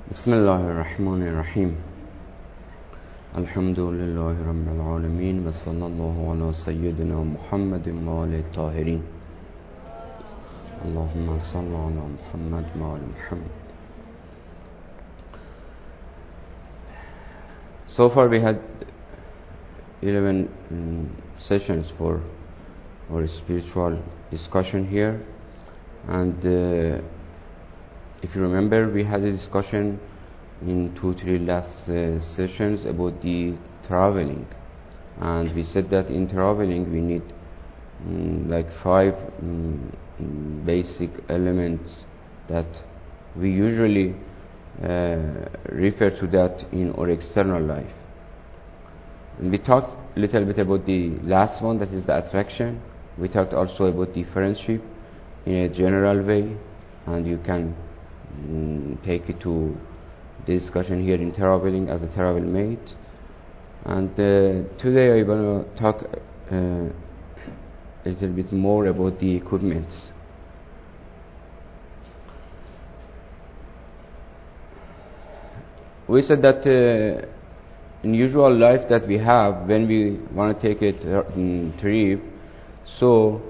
بسم الله الرحمن الرحيم الحمد لله رب العالمين وصلى الله على سيدنا محمد وآله الطاهرين اللهم صل على محمد وآل محمد. So far we had 11 sessions for our spiritual discussion here, and if you remember, we had a discussion in 2-3 last sessions about the traveling, and we said that in traveling we need like 5 basic elements that we usually refer to that in our external life. And we talked a little bit about the last one, that is the attraction. We talked also about the friendship in a general way, and you can take it to the discussion here in traveling as a travel mate. And today I want to talk a little bit more about the equipments. We said that in usual life that we have, when we want to take a trip, so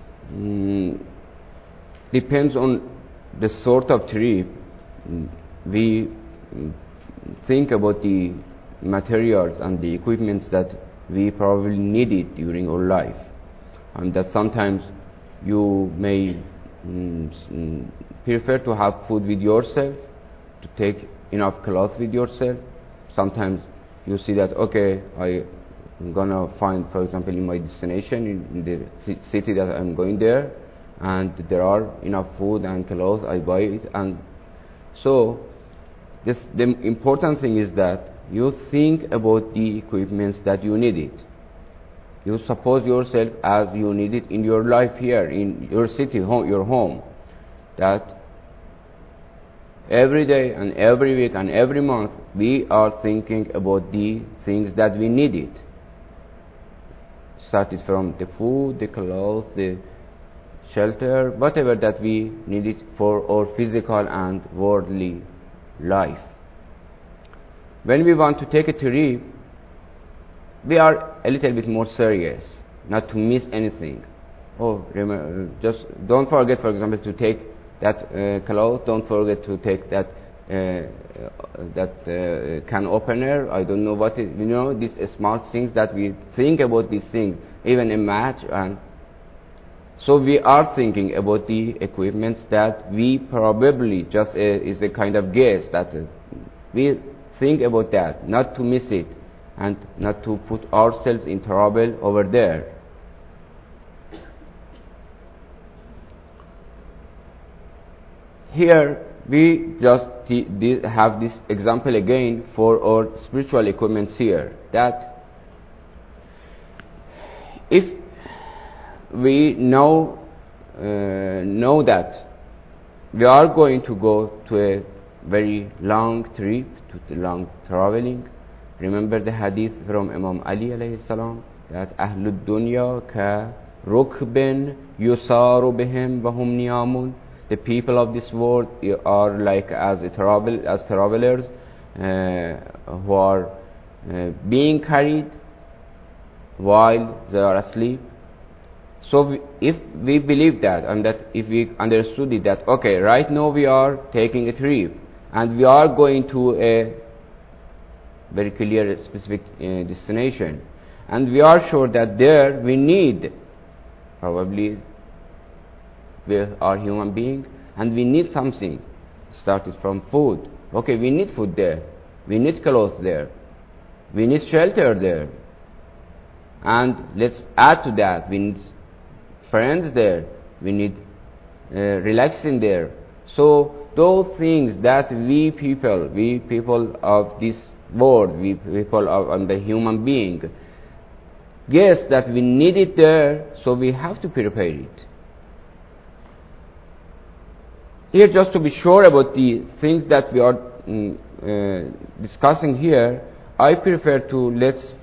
depends on the sort of trip. We think about the materials and the equipments that we probably needed during our life, and that sometimes you may prefer to have food with yourself, to take enough clothes with yourself. Sometimes you see that, okay, I'm gonna find, for example, in my destination, in the city that I'm going there, and there are enough food and clothes, I buy it. And so the important thing is that you think about the equipments that you need it. You suppose yourself as you need it in your life here, in your city, your home, that every day and every week and every month we are thinking about the things that we need it. Started from the food, the clothes, the shelter, whatever that we need it for our physical and worldly life. When we want to take a trip, we are a little bit more serious, not to miss anything. Oh, remember, just don't forget, for example, to take that clothes. Don't forget to take that can opener. I don't know what it, these smart things that we think about these things, even a match. And so we are thinking about the equipments that we probably just is a kind of guess that we think about that, not to miss it and not to put ourselves in trouble over there. Here we just have this example again for our spiritual equipments here, that if we know that we are going to go to a very long trip, to the long traveling. Remember the hadith from Imam Ali alayhi salam, that Ahlud Dunya ka rukbin yusaru bihim wahum niyamun. The people of this world are like as travelers who are being carried while they are asleep. So if we believe that, and that if we understood it, that okay, right now we are taking a trip and we are going to a very clear specific destination, and we are sure that there we need, probably we are human beings and we need something, started from food. Okay, we need food there, we need clothes there, we need shelter there, and let's add to that, we need friends there, we need relaxing there. So those things that we people of this world, we people of the human being, guess that we need it there, so we have to prepare it. Here, just to be sure about the things that we are discussing here, I prefer to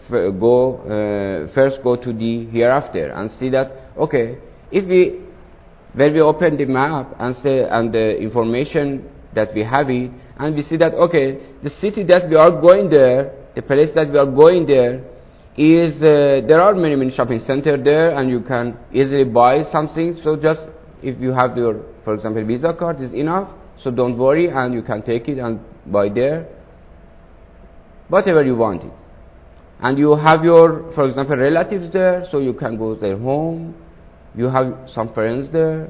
first go to the hereafter and see that, okay, if when we open the map and say, and the information that we have it, and we see that, okay, the city that we are going there, the place that we are going there, is there are many shopping centers there, and you can easily buy something. So just if you have your, for example, Visa card is enough, so don't worry, and you can take it and buy there whatever you want it. And you have your, for example, relatives there, so you can go to their home. You have some friends there.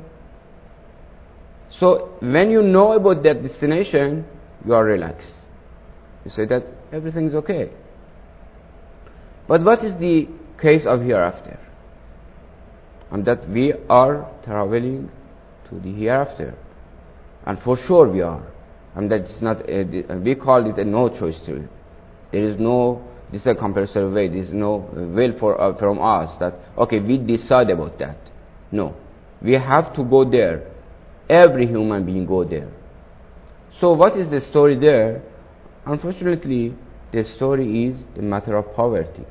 So when you know about that destination, you are relaxed. You say that everything is okay. But what is the case of hereafter? And that we are traveling to the hereafter. And for sure we are. And that's not, we call it a no choice trip. There is no, this is a compulsory way, there is no will from us that, okay, we decide about that. No. We have to go there. Every human being go there. So what is the story there? Unfortunately, the story is the matter of poverty.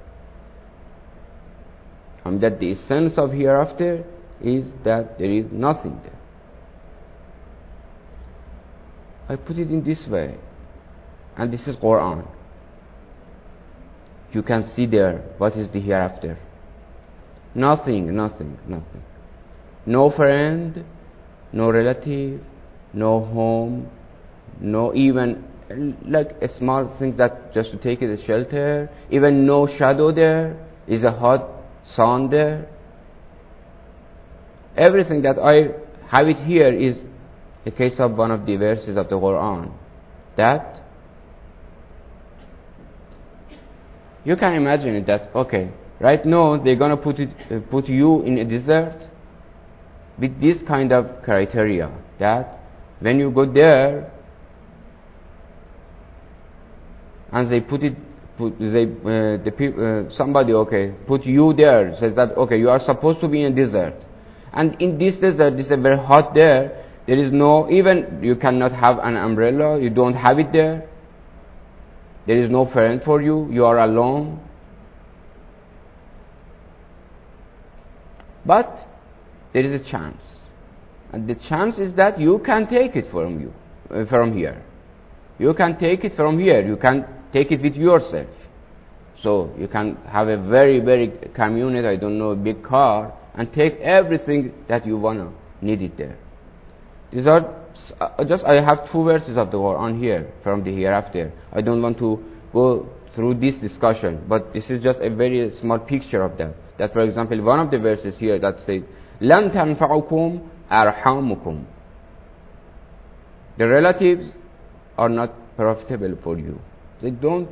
And that the essence of hereafter is that there is nothing there. I put it in this way, and this is Quran. You can see there what is the hereafter. Nothing. No friend, no relative, no home, no even like a small thing that just to take it as shelter, even no shadow there, is a hot sun there. Everything that I have it here is a case of one of the verses of the Quran. That you can imagine it that, okay, right now they're gonna put you in a desert with this kind of criteria, that when you go there and they somebody, okay, put you there, says that, okay, you are supposed to be in a desert, and in this desert, this is very hot there. There is no, even you cannot have an umbrella, you don't have it there. There is no friend for you, you are alone. But there is a chance. And the chance is that you can take it from here. You can take it from here. You can take it with yourself. So you can have a very community, I don't know, a big car, and take everything that you wanna need it there. These are just, I have two verses of the Quran here from the hereafter. I don't want to go through this discussion, but this is just a very small picture of that. That, for example, one of the verses here that says, لَن تَنْفَعُكُمْ أَرْحَامُكُمْ. The relatives are not profitable for you. They don't,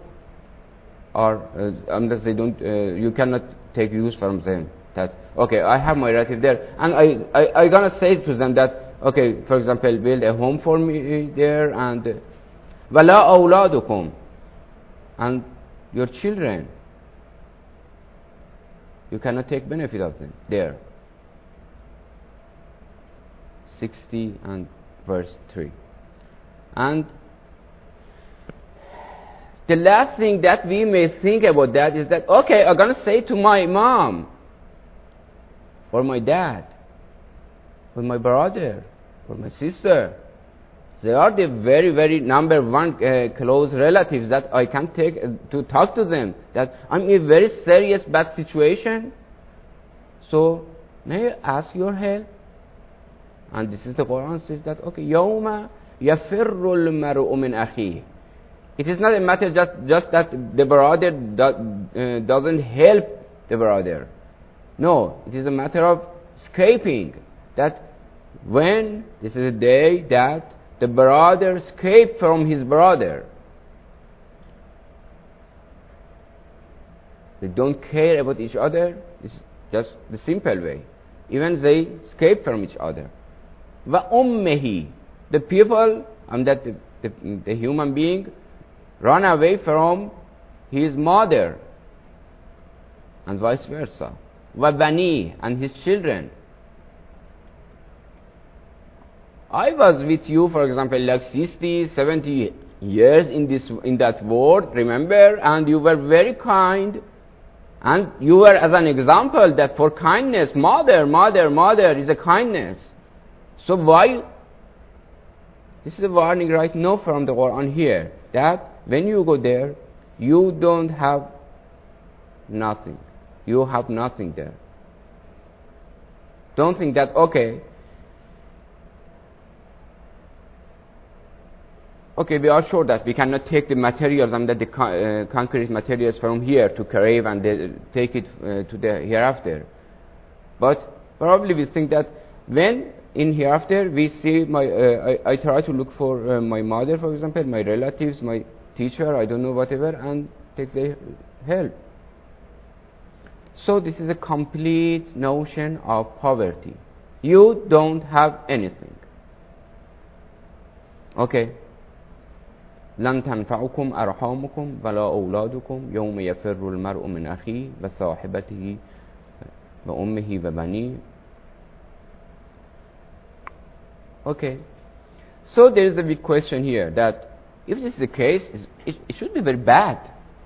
unless they don't, you cannot take use from them. That, okay, I have my relative there, and I gonna say to them that, okay, for example, build a home for me there, and وَلَا أَوْلَادُكُمْ, and your children, you cannot take benefit of them there. 60 and verse 3. And the last thing that we may think about that is that, okay, I'm going to say to my mom, or my dad, or my brother, or my sister, they are the very number one close relatives that I can take to talk to them, that I'm in a very serious bad situation, so may I ask your help? And this is the Quran says that, okay, يَوْمَ يَفِرُّ الْمَرْءُ مِنْ أَخِيهِ. It is not a matter just that the brother doesn't help the brother. No, it is a matter of escaping. That when this is a day that the brother escaped from his brother. They don't care about each other. It's just the simple way. Even they escape from each other. وَأُمِّهِ. The people, that the human being, run away from his mother, and vice versa. وَبَنِيهِ. And his children. I was with you, for example, like 60, 70 years in that world, remember? And you were very kind. And you were as an example that for kindness, mother is a kindness. So why This is a warning right now from the Quran here, that when you go there, you don't have nothing. You have nothing there. Don't think that, okay, we are sure that we cannot take the materials and the concrete materials from here to Karev and take it to the hereafter. But probably we think that when in hereafter we see I try to look for my mother, for example, my relatives, my teacher, I don't know, whatever, and take their help. So this is a complete notion of poverty. You don't have anything. Okay. لن تنفعكم أرحامكم ولا أولادكم يوم يفر المرء من أخيه وصاحبته وأمه وبنيه. Okay. So there is a big question here that if this is the case, it should be very bad.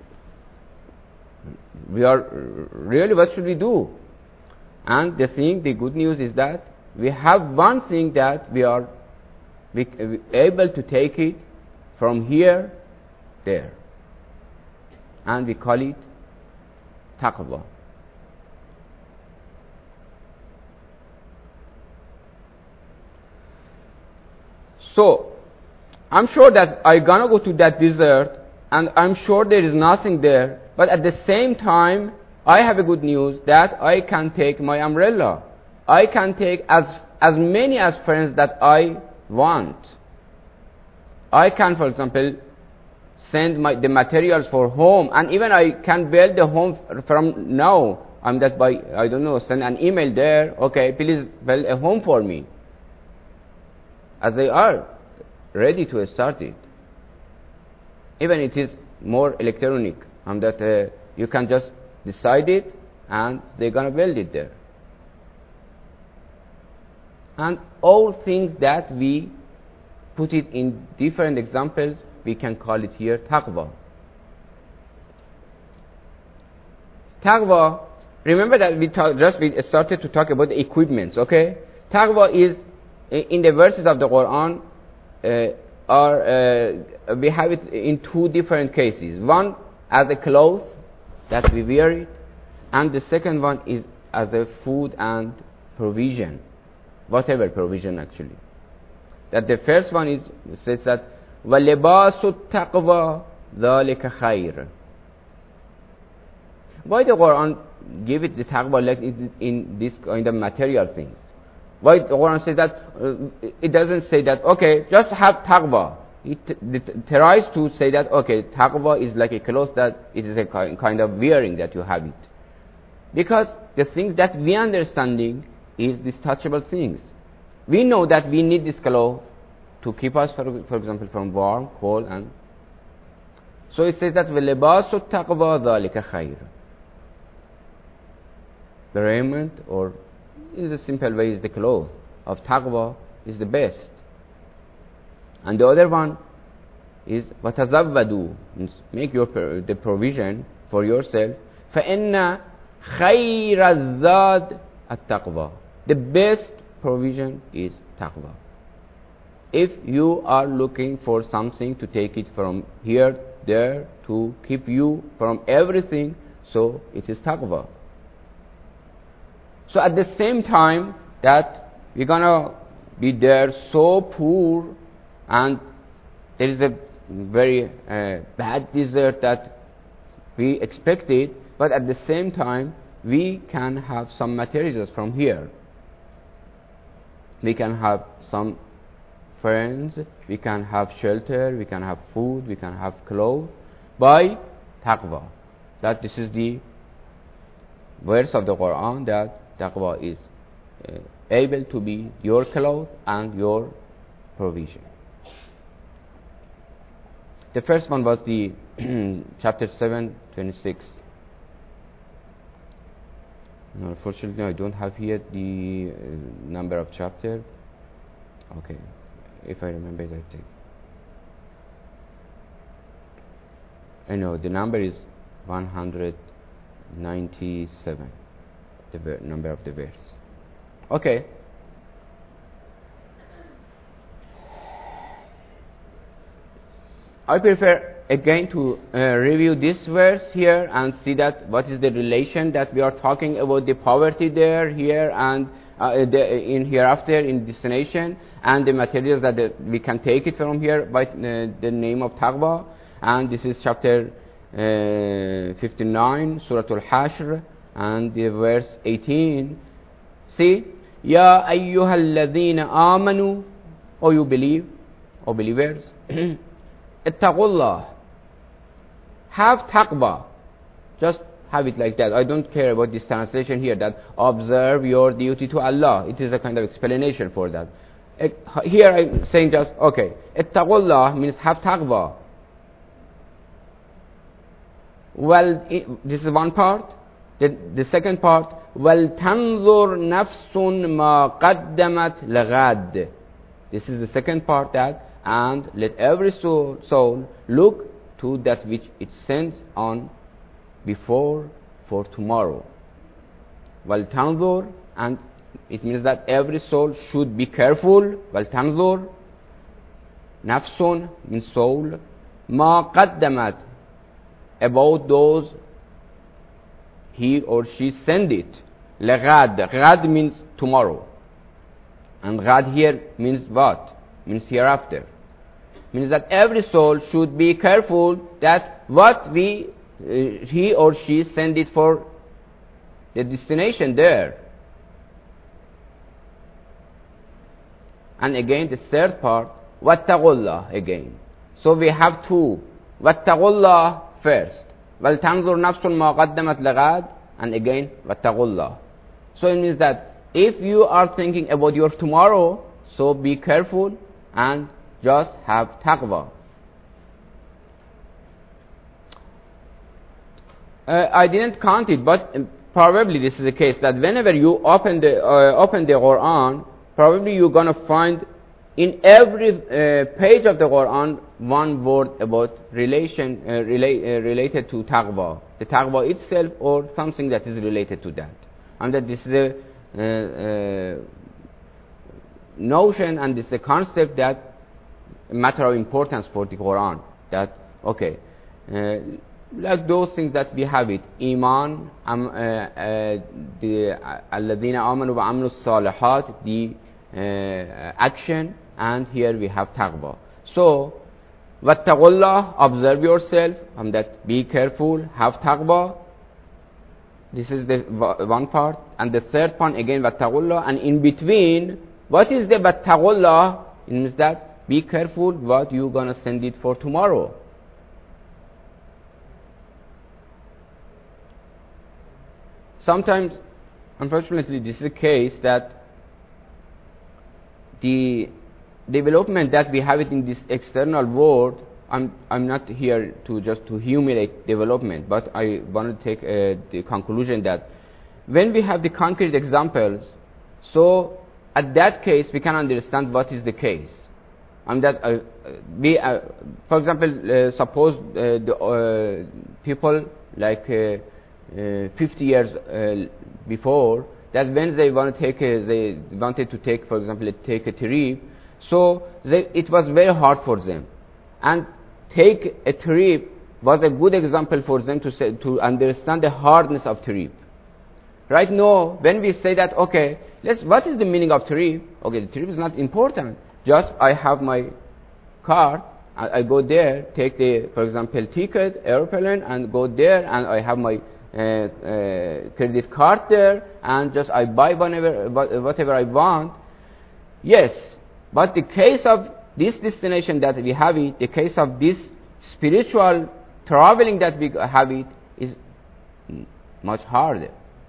We are really, what should we do? And the good news is that we have one thing that we are able to take it from here, there. And we call it taqwa. So, I'm sure that I'm gonna go to that desert, and I'm sure there is nothing there, but at the same time, I have a good news that I can take my umbrella. I can take as many as friends that I want. I can, for example, send the materials for home, and even I can build the home from now. I'm just send an email there, okay, please build a home for me. As they are ready to start it. Even it is more electronic, and that you can just decide it, and they're gonna build it there. And all things that we put it in different examples, we can call it here taqwa. Taqwa, remember that we started to talk about the equipments, okay? Taqwa is, in the verses of the Quran, we have it in two different cases. One as a cloth that we wear it, and the second one is as a food and provision, whatever provision actually. That the first one says that وَلِبَاسُ التَّقْوَى ذَلِكَ خَيْرٌ. Why the Quran give it the taqwa like in this kind of material things? Why the Quran says that it doesn't say that, okay, just have taqwa. It tries to say that, okay, taqwa is like a cloth that it is a kind of wearing that you have it. Because the things that we understanding is these touchable things. We know that we need this cloth to keep us, for example, from warm, cold, and so it says that وَلِبَاسُ التَّقْوَى ذَلِكَ خَيْرٌ. The raiment, or in the simple way, is the cloth of taqwa is the best. And the other one is وَتَزَوَّدُوا, make the provision for yourself. فَإِنَّ خَيْرَ الزَّادِ التَّقْوَى. The best provision is taqwa. If you are looking for something to take it from here, there, to keep you from everything, so it is taqwa. So at the same time that we're gonna be there so poor, and there is a very bad desert that we expected, but at the same time we can have some materials from here. We can have some friends, we can have shelter, we can have food, we can have clothes by taqwa. That this is the verse of the Quran that taqwa is able to be your clothes and your provision. The first one was the chapter 7:26. Unfortunately, I don't have here the number of chapter. Okay, if I remember it, I take. I know the number is 197. The number of the verse. Okay. I prefer again to review this verse here and see that what is the relation that we are talking about the poverty there, here, and in hereafter, in destination, and the materials that we can take it from here by the name of taqwa. And this is chapter 59, Surah Al-Hashr, and the verse 18. See, Ya ayyuhalladhina amanu, O you believe, O believers, ittaqullah, have taqwa. Just have it like that. I don't care about this translation here, that observe your duty to Allah. It is a kind of explanation for that. Here I'm saying just, okay, ittaqullah means have taqwa. Well, this is one part. The second part, وَلْتَنْظُرْ نَفْسٌ مَا قَدَّمَتْ لَغَادٍ. This is the second part, that, and let every soul look to that which it sends on before for tomorrow. وَلْتَنْظُرْ, and it means that every soul should be careful. وَلْتَنْظُرْ, نَفْسٌ means soul, مَا قَدَّمَتْ, about those he or she send it. لَغَادٍ, غَاد means tomorrow. And غَاد here means what? Means hereafter. Means that every soul should be careful that what he or she send it for the destination there. And again the third part, وَاتَّقُوا again. So we have two. وَاتَّقُوا first. وَلْتَنْظُرْ نَفْسٌ مَا قَدَّمَتْ لَغَادٍ, and again وَاتَّقُوا. So it means that if you are thinking about your tomorrow, so be careful and just have taqwa. I didn't count it, but probably this is the case, that whenever you open the Quran, probably you're going to find in every page of the Quran one word about related to taqwa, the taqwa itself or something that is related to that. And that this is a notion, and this is a concept that a matter of importance for the Quran. That, okay, like those things that we have it, iman, the alladhina amanu wa amilus salihat, the action, and here we have taqwa. So, wattaqullah, observe yourself, and that be careful, have taqwa. This is the one part. And the third part, again, wattaqullah. And in between, what is the wattaqullah? It means that be careful what you're going to send it for tomorrow. Sometimes, unfortunately, this is the case that the development that we have it in this external world, I'm not here to just to humiliate development, but I want to take the conclusion that when we have the concrete examples, so at that case we can understand what is the case. And that for example, suppose the people like 50 years before, that when they want to take they wanted to take, for example, take a trip, so it was very hard for them, and take a trip was a good example for them to understand the hardness of trip. Right now, when we say that, okay, what is the meaning of trip? Okay, the trip is not important. Just I have my card, I go there, take the, for example, ticket, airplane, and go there, and I have my credit card there, and just I buy whatever I want. Yes, but the case of this destination that we have it, the case of this spiritual traveling that we have it, is much harder.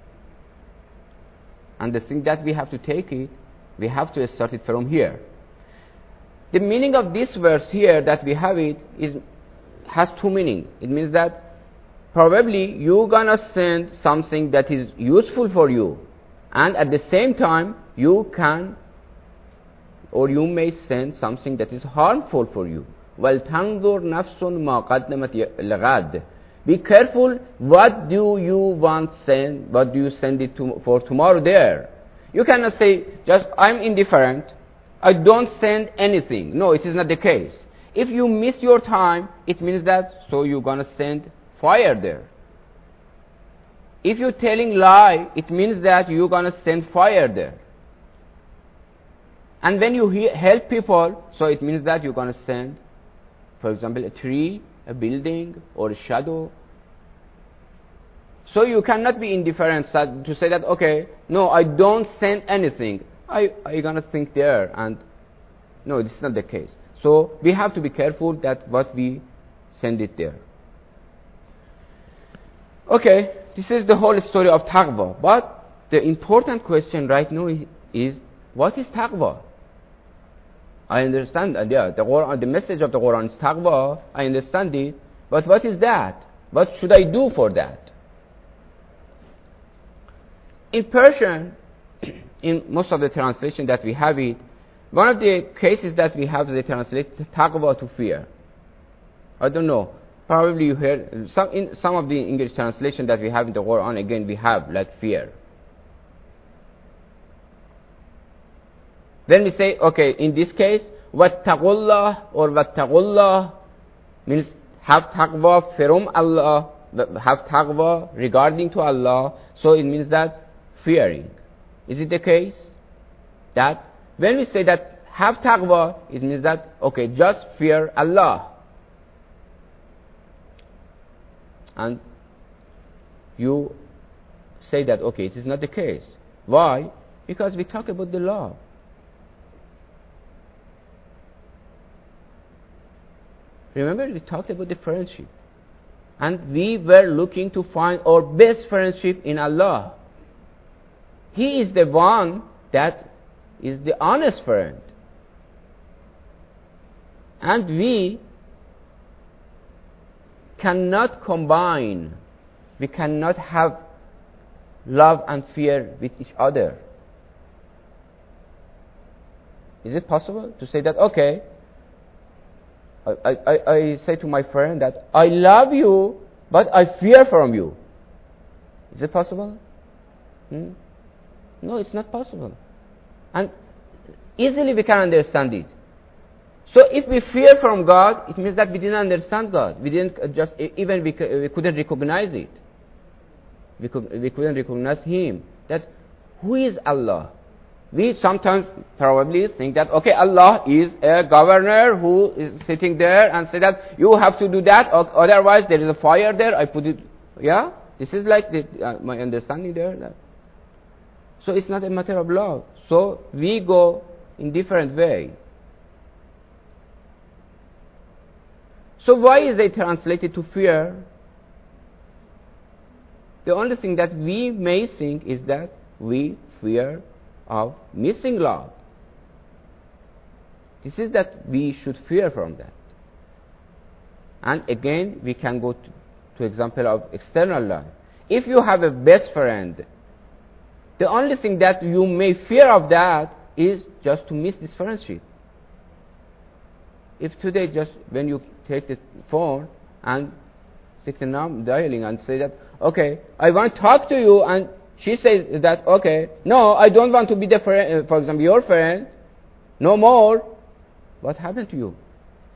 And the thing that we have to take it, we have to start it from here. The meaning of this verse here that we have it has two meanings. It means that probably you're gonna send something that is useful for you, and at the same time you can, or you may send something that is harmful for you. وَلْتَنْظُرْ نَفْسٌ مَا قَدَّمَتْ لَغَادٍ. Be careful what do you send it for tomorrow there. You cannot say, just I'm indifferent, I don't send anything. No, it is not the case. if you miss your time, it means that so you're gonna send fire there. If you're telling lie, it means that you're gonna send fire there. And when you help people, so it means that you're gonna send, for example, a tree, a building, or a shadow. So you cannot be indifferent to say that, okay, no, I don't send anything. I'm gonna think there, and no, this is not the case. So we have to be careful that what we send it there. Okay, this is the whole story of taqwa. But the important question right now is what is taqwa? I understand, the Quran, the message of the Quran is taqwa. I understand it, but what is that? What should I do for that? In Persian, in most of the translation that we have it, one of the cases that we have, they translate taqwa to fear. I don't know. Probably you heard in some of the English translation that we have in the Quran. Again, we have like fear. Then we say, okay, in this case, wattaqullah or wattaqullah means have taqwa from Allah, have taqwa regarding to Allah. So it means that fearing. Is it the case that when we say that have taqwa, it means that, okay, just fear Allah. And you say that, okay, it is not the case. Why? Because we talk about the love. Remember, we talked about the friendship. And we were looking to find our best friendship in Allah. He is the one that is the honest friend. And we cannot combine, we cannot have love and fear with each other. Is it possible to say that, okay, I say to my friend that I love you, but I fear from you. Is it possible? No, it's not possible. And easily we can understand it. So if we fear from God, it means that we didn't understand God. We didn't just, even we couldn't recognize it. We couldn't recognize Him. That who is Allah? We sometimes probably think that, okay, Allah is a governor who is sitting there and say that you have to do that, or otherwise there is a fire there, I put it, yeah? This is like my understanding there. That. So it's not a matter of love. So we go in different way. So why is it translated to fear? The only thing that we may think is that we fear of missing love. This is that we should fear from that. And again, we can go to example of external love. If you have a best friend, the only thing that you may fear of that is just to miss this friendship. If today, just when you take the phone and stick the number dialing and say that, okay, I want to talk to you, and she says that, okay, no, I don't want to be the friend, for example, your friend, no more. What happened to you?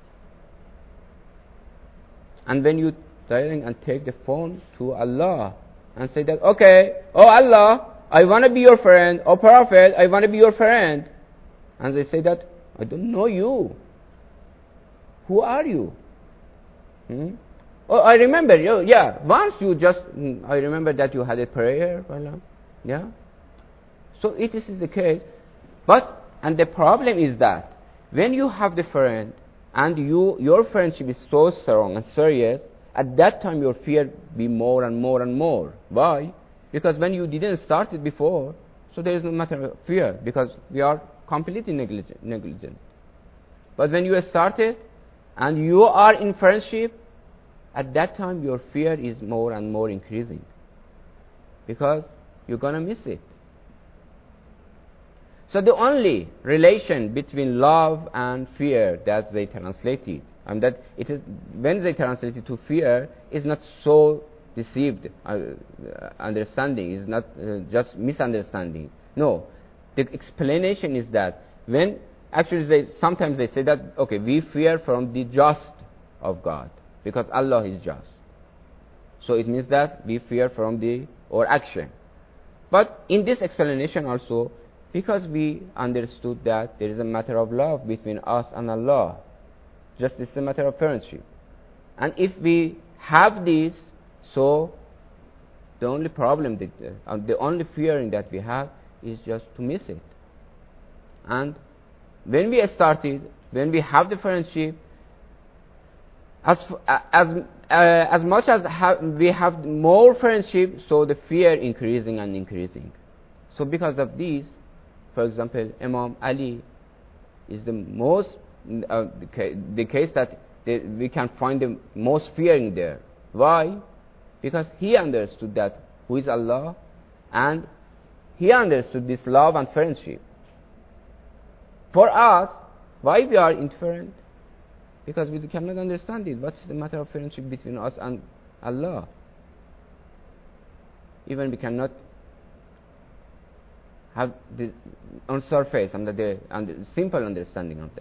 And when you dialing and take the phone to Allah and say that, okay, oh Allah, I want to be your friend, oh Prophet, I want to be your friend. And they say that, I don't know you. Who are you? Oh, I remember you. Yeah, once you just, I remember that you had a prayer. Yeah. So it is the case. But, and the problem is that when you have the friend and your friendship is so strong and serious, at that time your fear be more and more and more. Why? Because when you didn't start it before, so there is no matter of fear, because we are completely negligent. But when you started and you are in friendship, at that time your fear is more and more increasing, because you're going to miss it. So the only relation between love and fear that they translated, and that it is when they translated to fear, is not so deceived understanding, is not just misunderstanding. No, the explanation is that when Actually, sometimes they say that, okay, we fear from the just of God, because Allah is just. So it means that we fear from our action. But in this explanation also, because we understood that there is a matter of love between us and Allah, just it's a matter of friendship. And if we have this, so the only problem, the only fearing that we have is just to miss it. And when we started, when we have the friendship, as much as we have more friendship, so the fear increasing and increasing. So because of this, for example, Imam Ali is the most, the case that we can find the most fearing there. Why? Because he understood that who is Allah, and he understood this love and friendship. For us, why we are indifferent? Because we cannot understand it. What's the matter of friendship between us and Allah? Even we cannot have the on surface and the simple understanding of that.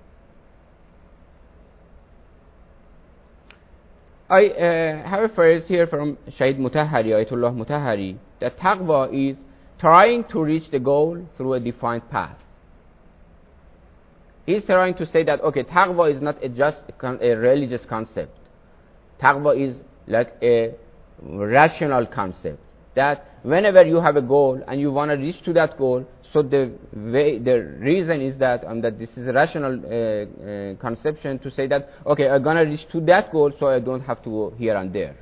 I have a phrase here from Shaykh Mutahhari, Ayatollah Mutahhari, that taqwa is trying to reach the goal through a defined path. He's trying to say that, okay, taqwa is not just a religious concept. Taqwa is like a rational concept. That whenever you have a goal and you want to reach to that goal, so the reason is that this is a rational conception to say that, okay, I'm going to reach to that goal, so I don't have to go here and there.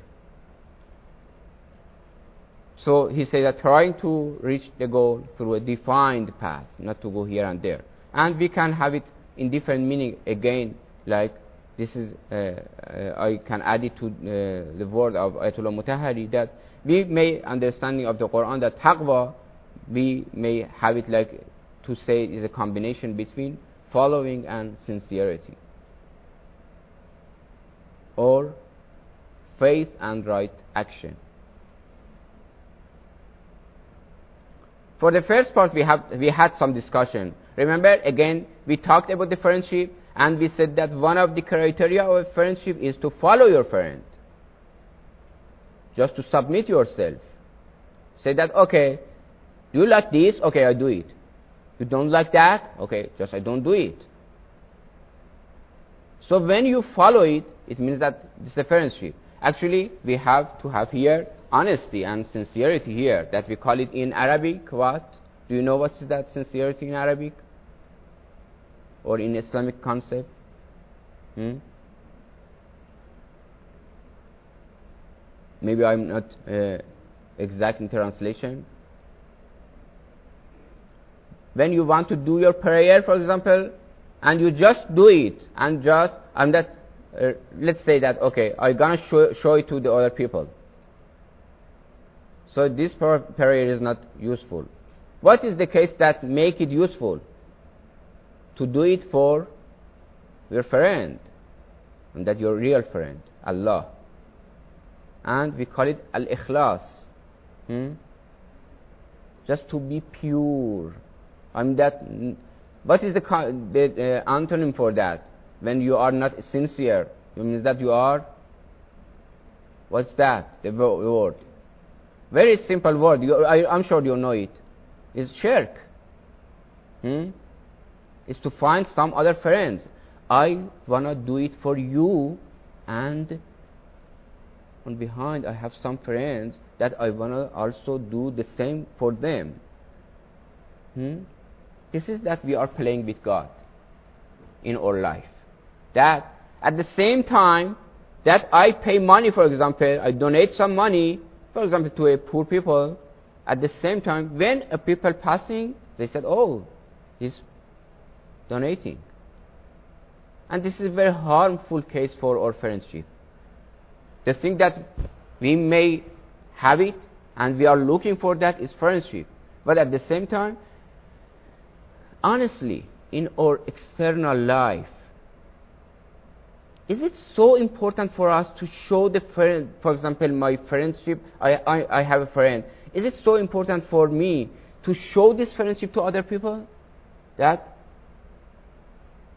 So he said that trying to reach the goal through a defined path, not to go here and there. And we can have it in different meaning again, like this is, I can add it to the word of Ayatollah Mutahhari, that we may understanding of the Quran that taqwa, we may have it like to say is a combination between following and sincerity, or faith and right action. For the first part, we had some discussion. Remember, again, we talked about the friendship, and we said that one of the criteria of friendship is to follow your friend. Just to submit yourself. Say that, okay, do you like this? Okay, I do it. You don't like that? Okay, just I don't do it. So when you follow it, it means that it's a friendship. Actually, we have to have here honesty and sincerity here, that we call it in Arabic, what? Do you know what is that sincerity in Arabic? Or in Islamic concept? Maybe I'm not exact in translation. When you want to do your prayer, for example, and you just do it, and let's say that, okay, I'm gonna show it to the other people. So this prayer is not useful. What is the case that make it useful? To do it for your friend, and that your real friend, Allah. And we call it al-ikhlas. Just to be pure. What is the antonym for that? When you are not sincere, it means that you are, what's that? The word. Very simple word. I'm sure you know it. It's shirk. It's to find some other friends. I want to do it for you, and on behind I have some friends that I want to also do the same for them. This is that we are playing with God in our life. That at the same time that I pay money, for example, I donate some money, for example, to a poor people, at the same time, when a people passing, they said, oh, he's donating. And this is a very harmful case for our friendship. The thing that we may have it, and we are looking for that, is friendship. But at the same time, honestly, in our external life, is it so important for us to show the friend, for example, my friendship, I have a friend. Is it so important for me to show this friendship to other people? That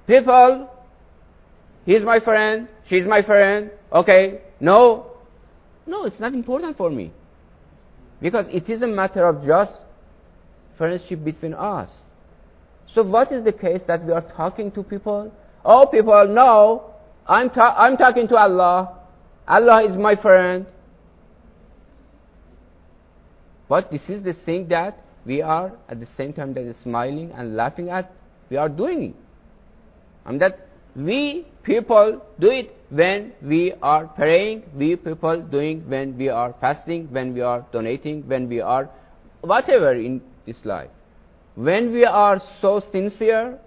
People, he's my friend, she's my friend, okay, no, it's not important for me. Because it is a matter of just friendship between us. So what is the case that we are talking to people? Oh, people, no, I'm talking to Allah. Allah is my friend. But this is the thing that we are, at the same time that is smiling and laughing at, we are doing it. And that we people do it when we are praying, we people doing when we are fasting, when we are donating, when we are whatever in this life. When we are so sincere,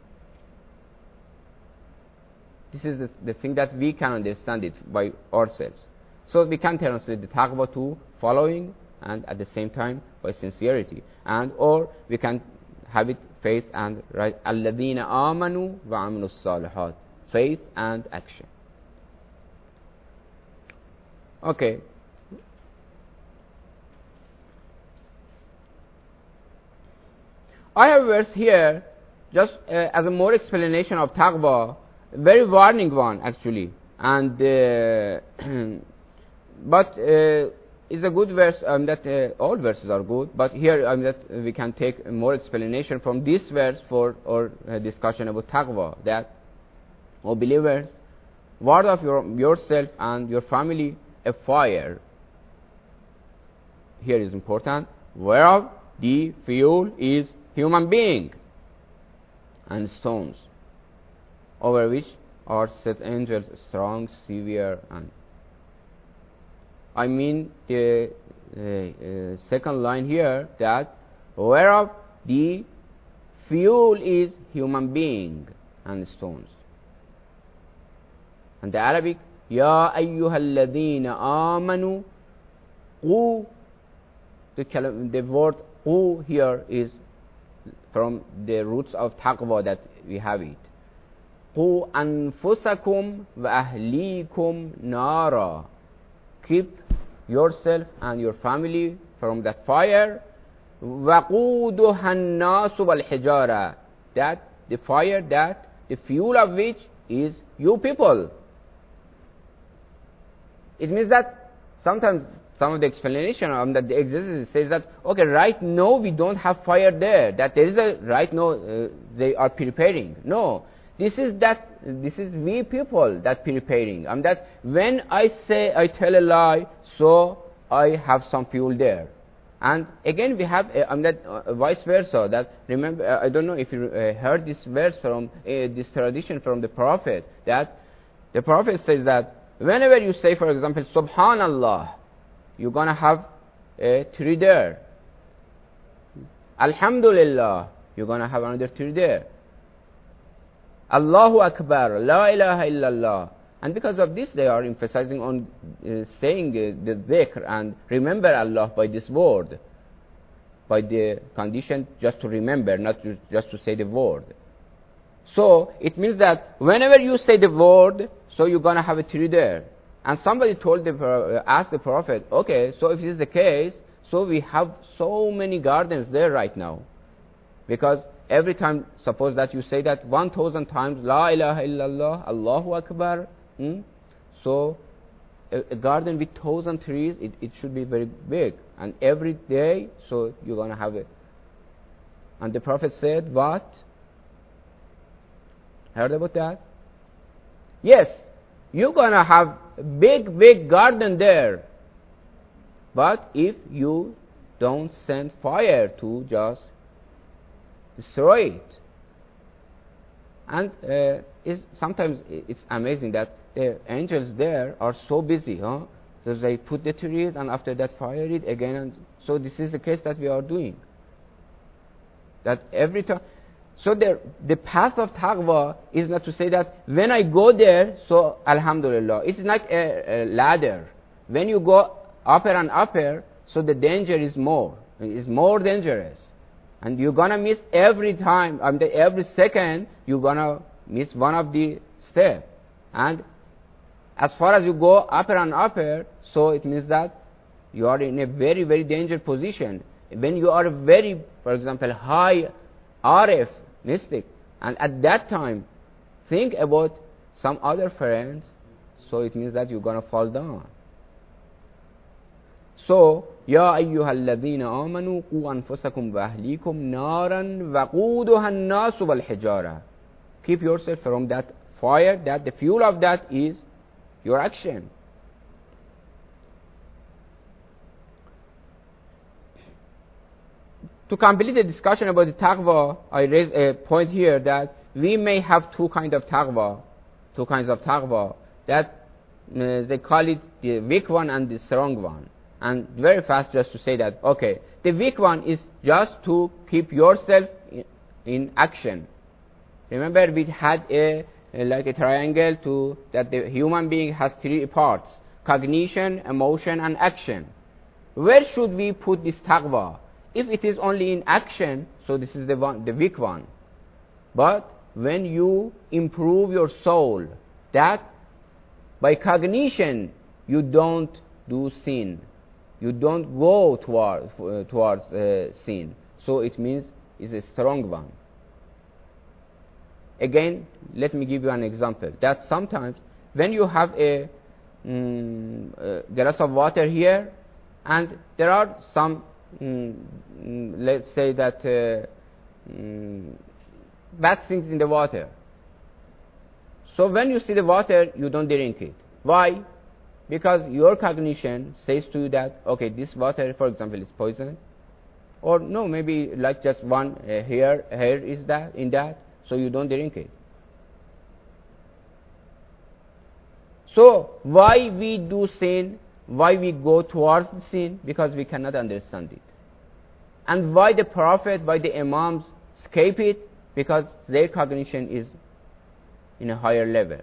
this is the thing that we can understand it by ourselves. So we can translate the taqwa to following and at the same time by sincerity. And or we can have it faith and right. الَّذِينَ آمَنُوا وَعَمِلُوا الصَّالِحَاتِ. Faith and action. Okay. I have a verse here just as a more explanation of taqwa, very warning one actually, and but it's a good verse that all verses are good, but here that we can take more explanation from this verse for our discussion about taqwa, that, O believers, ward of yourself and your family a fire. Here is important, whereof the fuel is human being and stones, over which are set angels strong, severe, and I mean the second line here, that whereof the fuel is human being and stones. And the Arabic, Ya ayyuhalladhina amanu qu. The word qu here is from the roots of taqwa that we have it. Qu anfusakum wa ahlikum nara. Keep yourself and your family from that fire. وَقُودُهَا النَّاسُ وَالْحِجَارَةِ. That the fire, that the fuel of which is you people. It means that sometimes some of the explanation that the exegesis says that, okay, right now we don't have fire there, that there is a, right now they are preparing. No, this is we people that preparing. That when I say I tell a lie, so I have some fuel there. And again we have vice versa, that remember, I don't know if you heard this verse from this tradition from the Prophet, that the Prophet says that whenever you say, for example, Subhanallah, you're going to have a tree there. Alhamdulillah, you're going to have another tree there. Allahu Akbar, La ilaha illallah. And because of this, they are emphasizing on saying the dhikr and remember Allah by this word, by the condition just to remember, not just to say the word. So it means that whenever you say the word, so you're going to have a tree there. And somebody asked the Prophet, okay, so if this is the case, so we have so many gardens there right now. Because every time, suppose that you say that 1,000 times, La ilaha illallah, Allahu Akbar, so a garden with 1,000 trees, it should be very big. And every day, so you're going to have it. And the Prophet said, what? Heard about that? Yes, you're going to have a big garden there. But if you don't send fire to just destroy it. And sometimes it's amazing that the angels there are so busy, so they put the trees and after that fire it again. And so this is the case that we are doing. That every time. So the path of taqwa is not to say that when I go there, so alhamdulillah. It's like a ladder. When you go upper and upper, so the danger is more dangerous. And you're going to miss every time, every second, you're going to miss one of the steps. And as far as you go upper and upper, so it means that you are in a very, very dangerous position. When you are very, for example, high Arif mystic, and at that time, think about some other friends, so it means that you're gonna fall down. So, يا أيها الذين آمنوا قوا أنفسكم وأهليكم نارا وقودها الناس والحجارة. Keep yourself from that fire, that the fuel of that is your action. To complete the discussion about the taqwa, I raise a point here that we may have two kinds of taqwa. That they call it the weak one and the strong one. And very fast just to say that, okay, the weak one is just to keep yourself in action. Remember we had like a triangle to that the human being has three parts: cognition, emotion, and action. Where should we put this taqwa? If it is only in action, so this is the weak one. But when you improve your soul, that by cognition you don't do sin, you don't go towards sin, so it means it's a strong one. Again, let me give you an example. That sometimes when you have a glass of water here, and there are some let's say that bad things in the water. So when you see the water, you don't drink it. Why? Because your cognition says to you that, okay, this water, for example, is poison. Or no, maybe like just one hair is that in that, so you don't drink it. So why we do sin? Why we go towards the sin? Because we cannot understand it. And why the Prophet, why the Imams escape it? Because their cognition is in a higher level.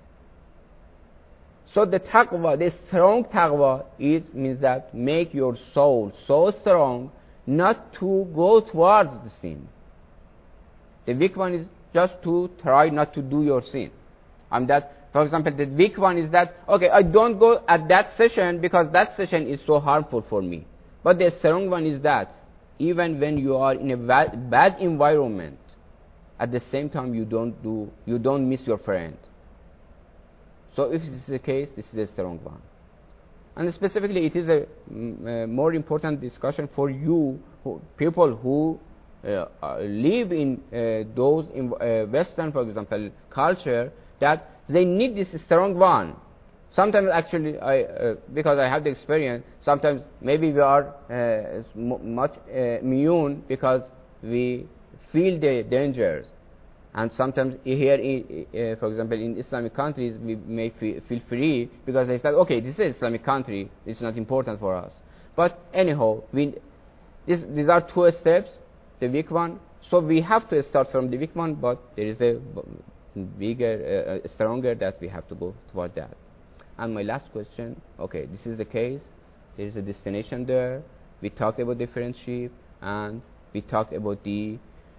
So the taqwa, the strong taqwa means that make your soul so strong not to go towards the sin. The weak one is just to try not to do your sin. And that, for example, the weak one is that, okay, I don't go at that session because that session is so harmful for me. But the strong one is that even when you are in a bad environment, at the same time you don't miss your friend. So if this is the case, this is a strong one. And specifically, it is a more important discussion for you, people who live in those in Western, for example, culture, that they need this strong one. Sometimes actually, because I have the experience, sometimes maybe we are much immune because we feel the dangers. And sometimes here, for example, in Islamic countries, we may feel free because they say, okay, this is an Islamic country, it's not important for us. But anyhow, these are two steps, the weak one. So we have to start from the weak one, but there is a bigger, stronger that we have to go toward that. And my last question, okay, this is the case, there is a destination there, we talked about the friendship, and we talked about the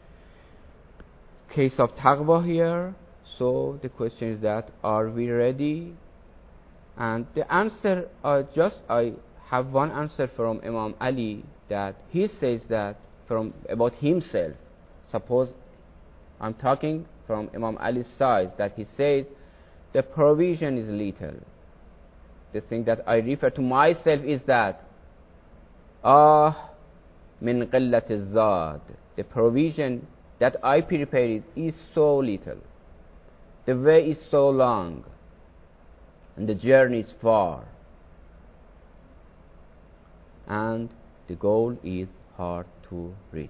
case of taqwa here. So the question is that, are we ready? And the answer, I have one answer from Imam Ali, that he says that about himself. Suppose I'm talking from Imam Ali's side, that he says the provision is little. The thing that I refer to myself is that min qillat az-zad, the provision that I prepared is so little. The way is so long, and the journey is far, and the goal is hard to reach.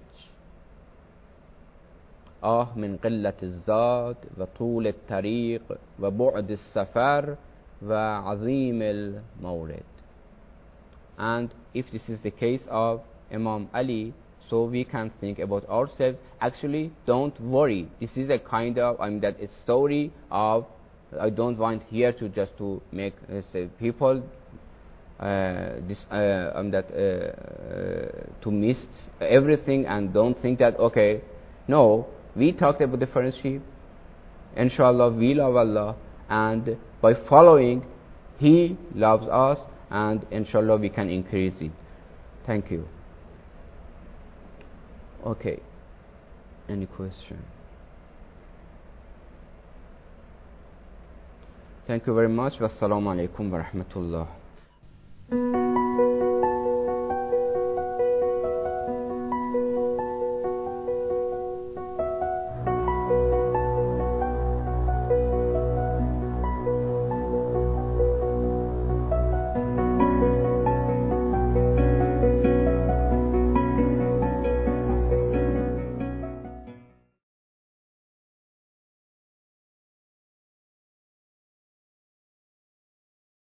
من قلة الزاد وطول الطريق وبعد السفر وعظيم المورد. And if this is the case of Imam Ali, so we can think about ourselves. Actually, don't worry. This is a kind of, that a story of, I don't want here to just to make say people to miss everything and don't think that, okay, no, we talked about the friendship. Inshallah, we love Allah, and by following, He loves us, and inshallah we can increase it. Thank you. Okay, any question? Thank you very much. Wassalamu alaikum wa rahmatullah.